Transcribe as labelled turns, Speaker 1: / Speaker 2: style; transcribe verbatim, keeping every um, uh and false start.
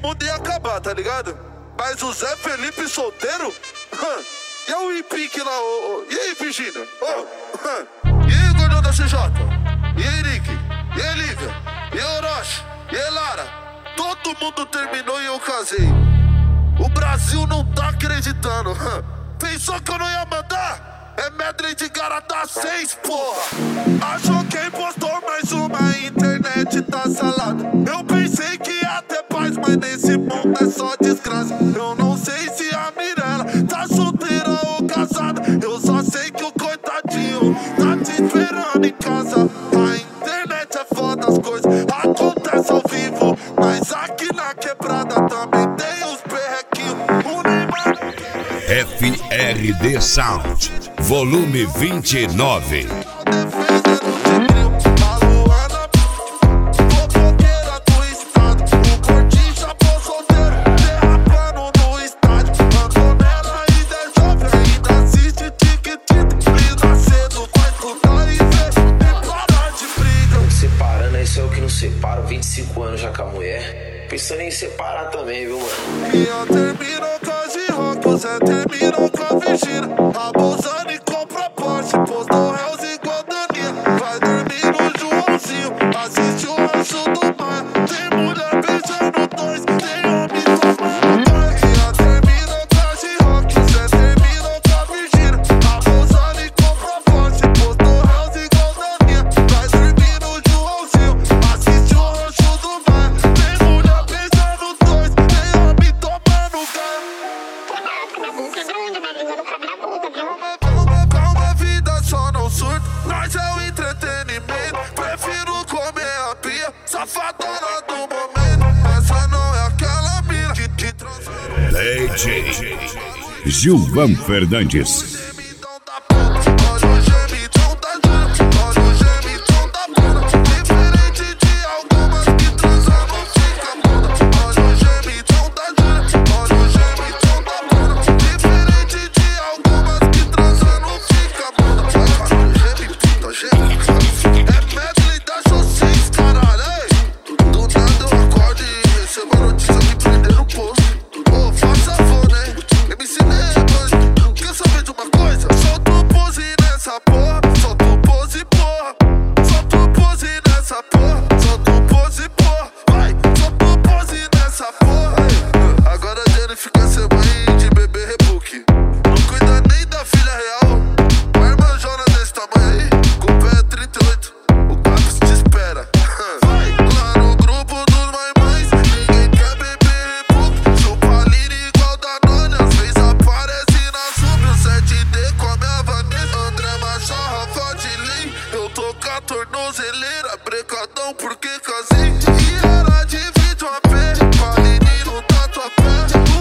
Speaker 1: mundo ia acabar, tá ligado? Mas o Zé Felipe solteiro? E o Ipique lá, ô, ô. E aí, Virgínia? Oh. E aí, gordão da C J? E aí, Nick? E aí, Lívia? E aí, Orochi? E aí, Lara? Todo mundo terminou e eu casei. O Brasil não tá acreditando. Pensou que eu não ia mandar? É medley de Garata seis, porra. Achou que impostor, mais uma internet tá salada. Eu pensei que ia ter paz, mas nesse mundo é só desgraça. Eu não sei se a Mirella tá solteira ou casada. Eu só sei que o coitadinho tá te esperando em casa. A internet é foda, as coisas acontecem ao vivo. Mas aqui na quebrada também tem os perrequinhos. O Neymar...
Speaker 2: F R D Sound, volume vinte e nove.
Speaker 3: Separando, isso é o que não separa. vinte e cinco anos já com a mulher. Pensando em separar também, viu, mano?
Speaker 1: E eu termino com a G-Rock, você terminou com a Virgínia. Abusando e compra Porsche, postou réus igual Daninha. Vai dormir no Joãozinho, assiste o rancho do mar. Tem mulher beijando dois, tem homem tomando banho. E eu termino com a G-Rock, você terminou com a Virgínia. Abusando e compra Porsche, postou réus igual Daninha. Vai dormir no Joãozinho, assiste o rancho do mar. Tem mulher beijando dois, tem homem tomando banho. Calma, vida só não surta. Nós é o entretenimento. Prefiro comer a pia, safadona do momento. Essa não é aquela mina que te transforma.
Speaker 2: D J Gilvan Fernandes.
Speaker 1: Olha o gemidão da Juna, olha o gemidão da Bruna. Diferente de algumas que transam não fica muda. Olha o gemidão da Juna, olha o gemidão da Bruna. Diferente de algumas que transam não fica muda. Olha o gemidão, gemidão. É medley da Josseis, caralho, ei. Do nada eu acordo e recebo a notícia que prenderam o posto. Ô, faz favor, né? M C Neymar, quer saber de uma coisa? Solta o pose nessa porra, solta o pose, porra. Solta o pose nessa porra, solta o pose, porra. Vai, solta o pose nessa porra. Ei, agora ele fica sem mãe de bebê rebook. Não cuida nem da filha real. Uma irmãzona desse tamanho aí, com o pé é trinta e oito. O Caps te espera. Vai, lá no grupo dos mamães, ninguém quer beber rebook. Chupa Lira igual Danone, às vezes aparece na sub. O sete D come a Vanessa, André Machado, Fodilin. Eu tô com a tornozeleira, brecadão porque casei. E era de vídeo a pé, Paline no tatuapé.